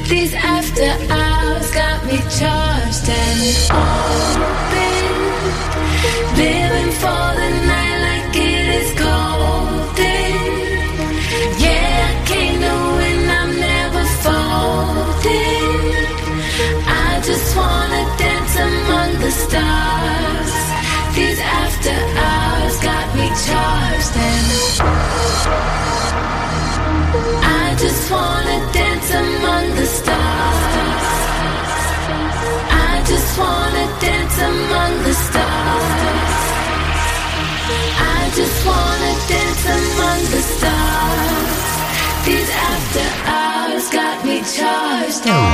These after hours got me charged and open. Living for the night like it is golden. Yeah, I came to win, I'm never folding. I just wanna dance among the stars. These after hours got me charged and I just wanna dance among the stars. I just wanna dance among the stars. I just wanna dance among the stars. These after hours got me charged.